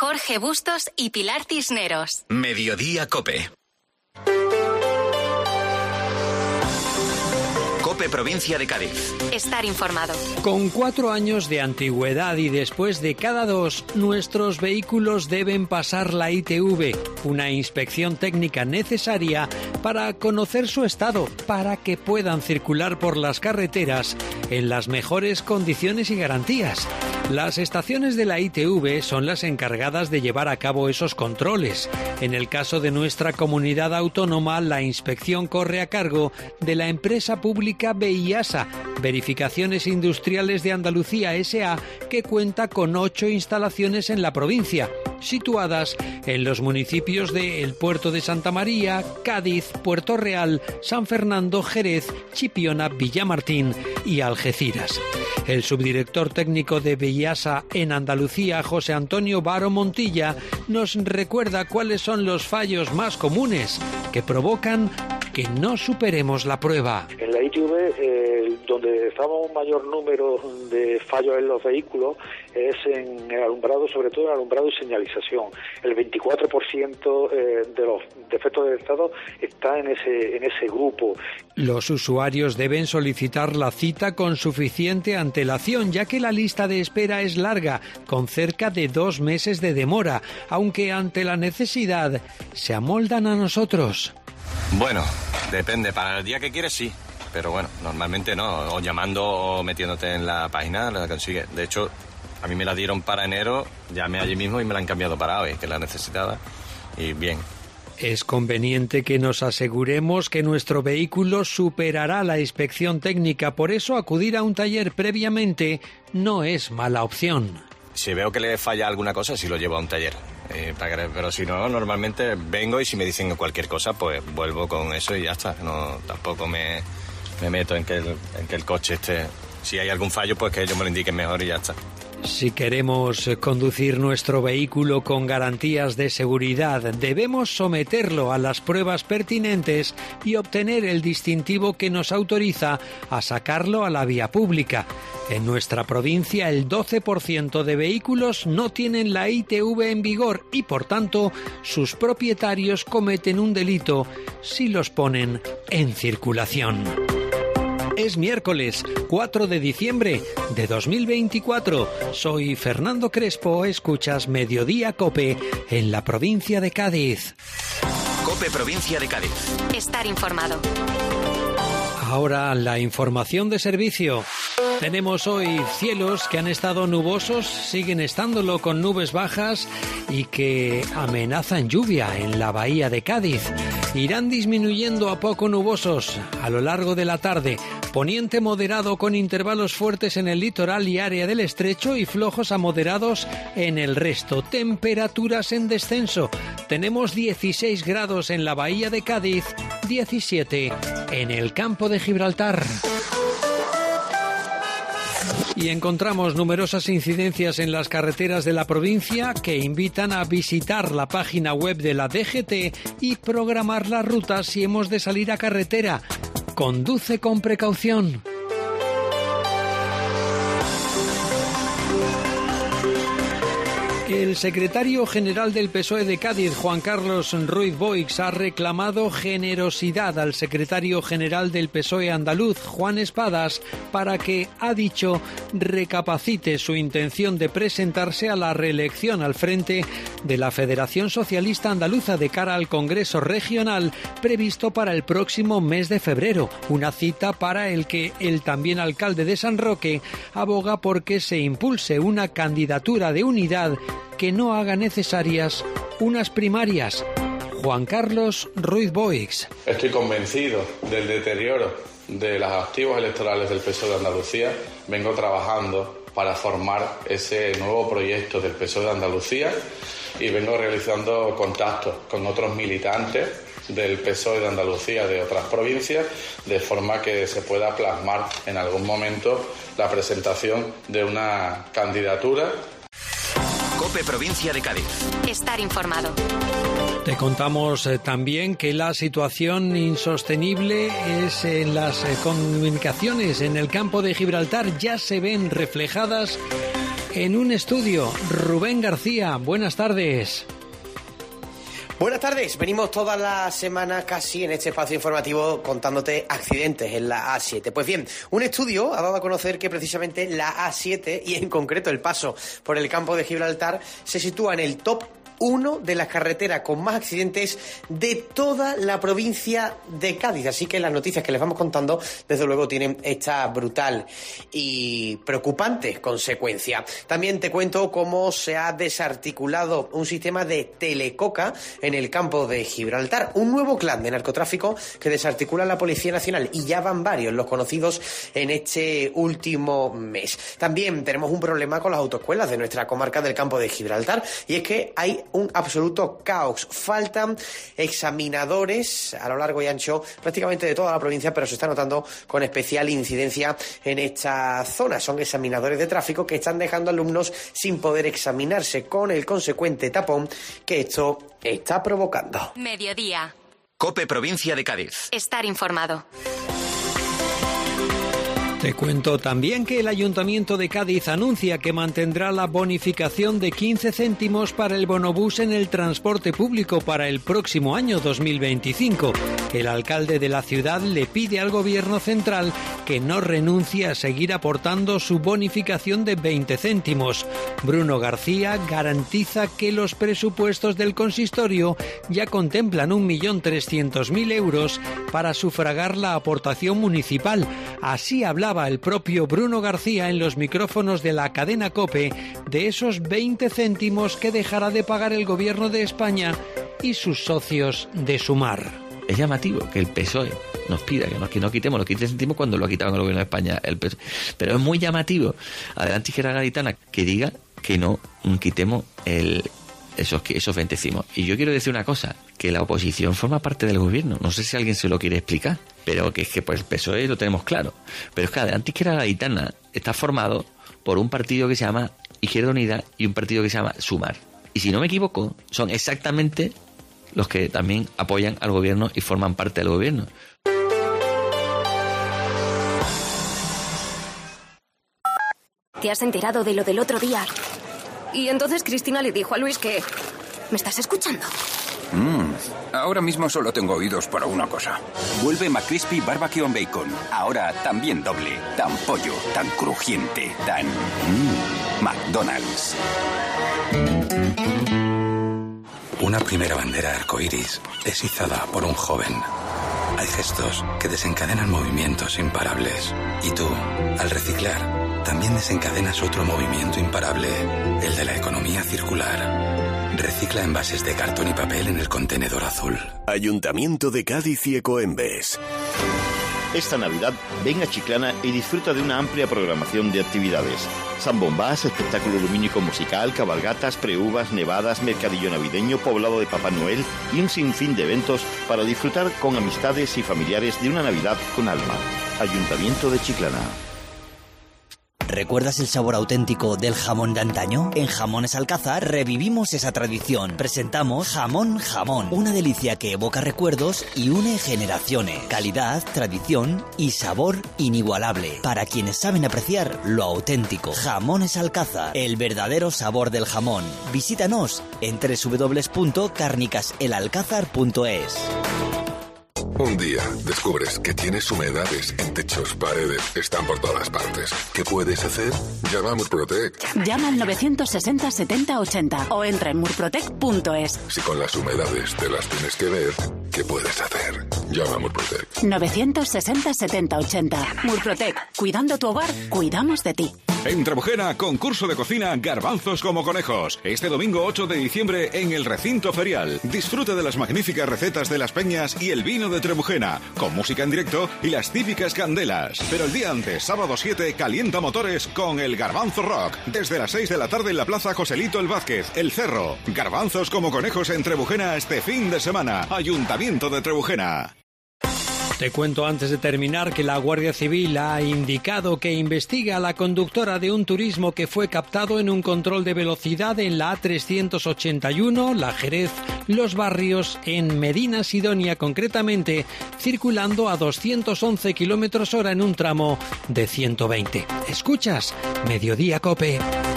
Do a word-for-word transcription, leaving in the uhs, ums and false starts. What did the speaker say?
Jorge Bustos y Pilar Cisneros. Mediodía COPE. COPE Provincia de Cádiz. Estar informado. Con cuatro años de antigüedad y después de cada dos, nuestros vehículos deben pasar la I T V, una inspección técnica necesaria para conocer su estado, para que puedan circular por las carreteras en las mejores condiciones y garantías. Las estaciones de la I T V son las encargadas de llevar a cabo esos controles. En el caso de nuestra comunidad autónoma, la inspección corre a cargo de la empresa pública BEIASA, Verificaciones Industriales de Andalucía S A, que cuenta con ocho instalaciones en la provincia, situadas en los municipios de El Puerto de Santa María, Cádiz, Puerto Real, San Fernando, Jerez, Chipiona, Villamartín y Algeciras. El subdirector técnico de BEIASA en Andalucía, José Antonio Varo Montilla, nos recuerda cuáles son los fallos más comunes que provocan que no superemos la prueba. En la I T V, eh, donde estamos un mayor número de fallos en los vehículos es en el alumbrado, sobre todo en el alumbrado y señalización. El veinticuatro por ciento eh, de los defectos detectados está en ese, en ese grupo. Los usuarios deben solicitar la cita con suficiente antelación, ya que la lista de espera es larga, con cerca de dos meses de demora, aunque ante la necesidad se amoldan a nosotros. Bueno, depende, para el día que quieres sí, pero bueno, normalmente no, o llamando o metiéndote en la página la consigues. De hecho, a mí me la dieron para enero, llamé allí mismo y me la han cambiado para hoy, que la necesitaba, y bien. Es conveniente que nos aseguremos que nuestro vehículo superará la inspección técnica, por eso acudir a un taller previamente no es mala opción. Si veo que le falla alguna cosa, sí lo llevo a un taller. Eh, para, pero si no, normalmente vengo y si me dicen cualquier cosa, pues vuelvo con eso y ya está. No, tampoco me, me meto en que, el, en que el coche esté... Si hay algún fallo, pues que ellos me lo indiquen mejor y ya está. Si queremos conducir nuestro vehículo con garantías de seguridad, debemos someterlo a las pruebas pertinentes y obtener el distintivo que nos autoriza a sacarlo a la vía pública. En nuestra provincia, el doce por ciento de vehículos no tienen la I T V en vigor y, por tanto, sus propietarios cometen un delito si los ponen en circulación. Es miércoles cuatro de diciembre de dos mil veinticuatro. Soy Fernando Crespo, escuchas Mediodía COPE en la provincia de Cádiz. COPE Provincia de Cádiz. Estar informado. Ahora la información de servicio. Tenemos hoy cielos que han estado nubosos, siguen estándolo con nubes bajas y que amenazan lluvia en la bahía de Cádiz. Irán disminuyendo a poco nubosos a lo largo de la tarde. Poniente moderado con intervalos fuertes en el litoral y área del estrecho y flojos a moderados en el resto. Temperaturas en descenso. Tenemos dieciséis grados en la bahía de Cádiz, diecisiete en el campo de Gibraltar. Y encontramos numerosas incidencias en las carreteras de la provincia que invitan a visitar la página web de la D G T y programar las rutas si hemos de salir a carretera. Conduce con precaución. El secretario general del P S O E de Cádiz, Juan Carlos Ruiz Boix, ha reclamado generosidad al secretario general del P S O E andaluz, Juan Espadas, para que, ha dicho, recapacite su intención de presentarse a la reelección al frente de la Federación Socialista Andaluza de cara al Congreso Regional previsto para el próximo mes de febrero, una cita para el que el también alcalde de San Roque aboga porque se impulse una candidatura de unidad que no haga necesarias unas primarias. Juan Carlos Ruiz Boix. Estoy convencido del deterioro de los activos electorales del P S O E de Andalucía. Vengo trabajando para formar ese nuevo proyecto del P S O E de Andalucía y vengo realizando contactos con otros militantes del P S O E de Andalucía de otras provincias, de forma que se pueda plasmar en algún momento la presentación de una candidatura. COPE Provincia de Cádiz. Estar informado. Te contamos eh, también que la situación insostenible es en las eh, comunicaciones en el campo de Gibraltar. Ya se ven reflejadas en un estudio. Rubén García, buenas tardes. Buenas tardes, venimos toda la semana casi en este espacio informativo contándote accidentes en la A siete. Pues bien, un estudio ha dado a conocer que precisamente la A siete, y en concreto el paso por el campo de Gibraltar, se sitúa en el top uno de las carreteras con más accidentes de toda la provincia de Cádiz. Así que las noticias que les vamos contando, desde luego, tienen esta brutal y preocupante consecuencia. También te cuento cómo se ha desarticulado un sistema de telecoca en el campo de Gibraltar. Un nuevo clan de narcotráfico que desarticula la Policía Nacional, y ya van varios los conocidos en este último mes. También tenemos un problema con las autoescuelas de nuestra comarca del campo de Gibraltar, y es que hay un absoluto caos. Faltan examinadores a lo largo y ancho prácticamente de toda la provincia, pero se está notando con especial incidencia en esta zona. Son examinadores de tráfico que están dejando alumnos sin poder examinarse, con el consecuente tapón que esto está provocando. Mediodía. COPE Provincia de Cádiz. Estar informado. Te cuento también que el Ayuntamiento de Cádiz anuncia que mantendrá la bonificación de quince céntimos para el bonobús en el transporte público para el próximo año dos mil veinticinco. El alcalde de la ciudad le pide al Gobierno central que no renuncie a seguir aportando su bonificación de veinte céntimos. Bruno García garantiza que los presupuestos del consistorio ya contemplan un millón trescientos mil euros para sufragar la aportación municipal. Así hablaba el propio Bruno García en los micrófonos de la cadena COPE de esos veinte céntimos que dejará de pagar el Gobierno de España y sus socios de Sumar. Es llamativo que el P S O E nos pida que no, que no quitemos los quince céntimos cuando lo ha quitado el Gobierno de España el P S O E. Pero es muy llamativo, adelante Izquierda Gaditana, que diga que no quitemos el esos, esos veinte céntimos. Y yo quiero decir una cosa, que la oposición forma parte del Gobierno. No sé si alguien se lo quiere explicar, pero que es que pues el P S O E lo tenemos claro. Pero es que adelante Izquierda Gaditana está formado por un partido que se llama Izquierda Unida y un partido que se llama Sumar. Y si no me equivoco, son exactamente los que también apoyan al Gobierno y forman parte del Gobierno. ¿Te has enterado de lo del otro día? Y entonces Cristina le dijo a Luis que... ¿Me estás escuchando? Mm, ahora mismo solo tengo oídos para una cosa. Vuelve McCrispy Barbecue on Bacon. Ahora también doble. Tan pollo, tan crujiente, tan... Mm, McDonald's. Una primera bandera arcoíris es izada por un joven. Hay gestos que desencadenan movimientos imparables. Y tú, al reciclar, también desencadenas otro movimiento imparable, el de la economía circular. Recicla envases de cartón y papel en el contenedor azul. Ayuntamiento de Cádiz y Ecoembes. Esta Navidad ven a Chiclana y disfruta de una amplia programación de actividades. Zambombás, espectáculo lumínico musical, cabalgatas, preuvas, nevadas, mercadillo navideño, poblado de Papá Noel y un sinfín de eventos para disfrutar con amistades y familiares de una Navidad con alma. Ayuntamiento de Chiclana. ¿Recuerdas el sabor auténtico del jamón de antaño? En Jamones Alcázar revivimos esa tradición. Presentamos Jamón Jamón, una delicia que evoca recuerdos y une generaciones. Calidad, tradición y sabor inigualable. Para quienes saben apreciar lo auténtico. Jamones Alcázar, el verdadero sabor del jamón. Visítanos en doble u doble u doble u punto cárnicas el alcázar punto es. Un día descubres que tienes humedades en techos, paredes, están por todas partes. ¿Qué puedes hacer? Llama a Murprotec. Llama al novecientos sesenta setenta ochenta o entra en murprotec punto es. Si con las humedades te las tienes que ver, ¿qué puedes hacer? Llama a Murprotec. novecientos sesenta setenta ochenta. Murprotec. Cuidando tu hogar, cuidamos de ti. En Trebujena, concurso de cocina Garbanzos como conejos. Este domingo ocho de diciembre en el recinto ferial. Disfruta de las magníficas recetas de las peñas y el vino de Trebujena, con música en directo y las típicas candelas. Pero el día antes, sábado siete, calienta motores con el Garbanzo Rock. Desde las seis de la tarde en la Plaza Joselito El Vázquez, El Cerro. Garbanzos como conejos en Trebujena este fin de semana. Ayuntamiento de Trebujena. Te cuento antes de terminar que la Guardia Civil ha indicado que investiga a la conductora de un turismo que fue captado en un control de velocidad en la A trescientos ochenta y uno, la Jerez, Los Barrios, en Medina Sidonia concretamente, circulando a doscientos once kilómetros hora en un tramo de ciento veinte. ¿Escuchas? Mediodía COPE.